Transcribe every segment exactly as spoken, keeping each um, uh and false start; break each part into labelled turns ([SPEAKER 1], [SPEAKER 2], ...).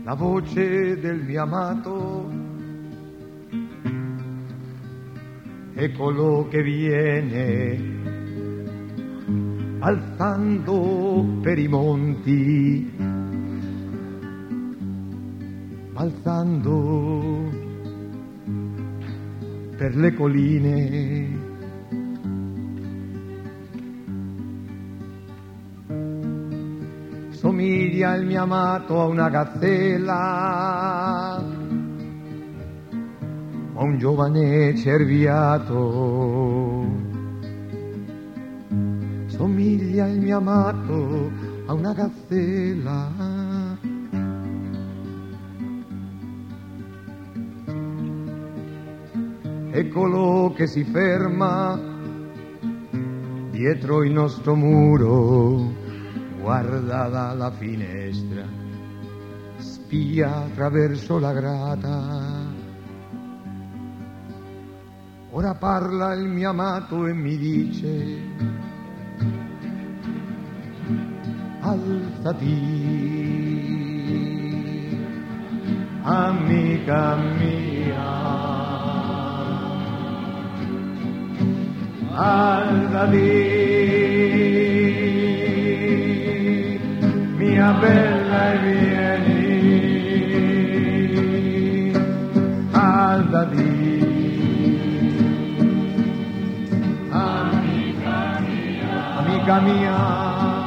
[SPEAKER 1] la voce del mio amato, eccolo che viene balzando per i monti, balzando per le colline. Somiglia il mio amato a una gazzella, a un giovane cerviato. Somiglia il mio amato a una gazzella, eccolo che si ferma dietro il nostro muro, guarda dalla finestra, spia attraverso la grata. Ora parla il mio amato e mi dice: alzati, amica mia, alzati, mia bella, e vieni, alzati, amica mia, amica mia.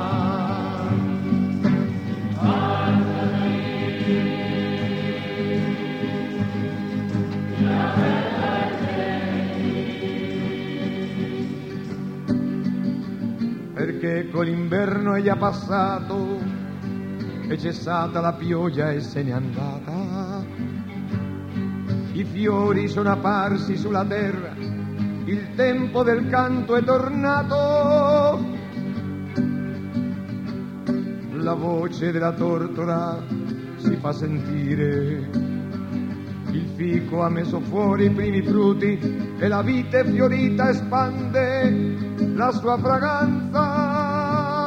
[SPEAKER 1] Perché con l'inverno è già passato, è cessata la pioggia e se n'è andata. I fiori sono apparsi sulla terra, il tempo del canto è tornato. La voce della tortora si fa sentire, il fico ha messo fuori i primi frutti e la vite fiorita espande la sua fragranza.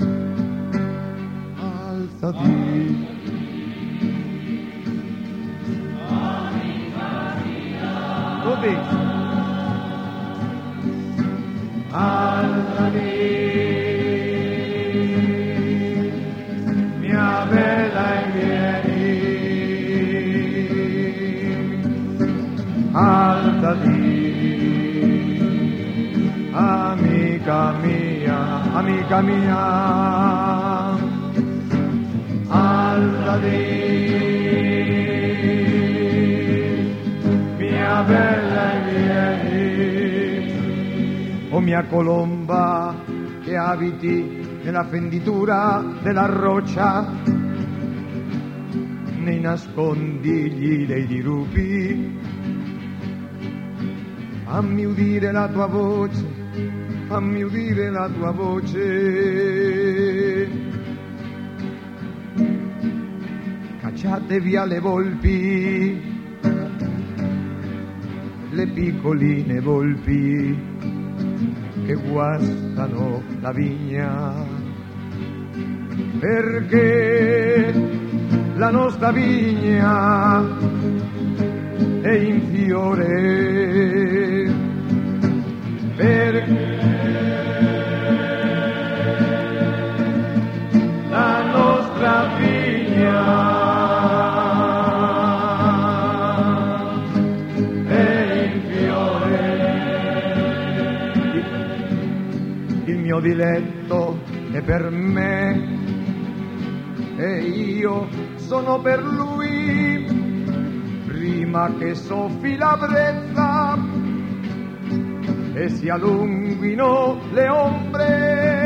[SPEAKER 1] Alzati, tutti, alzati, mia bella, e vieni, alzati, amica mia, amica mia, alzati, mia bella, e vieni. O mia colomba che abiti nella fenditura della roccia, nei nascondigli dei dirupi, fammi udire la tua voce, fammi udire la tua voce. Cacciate via le volpi, le piccoline volpi che guastano la vigna, perché la nostra vigna è in fiore, perché la nostra vigna è in fiore. Il mio diletto è per me e io sono per lui, prima che soffi la brezza e si allunghino le ombre.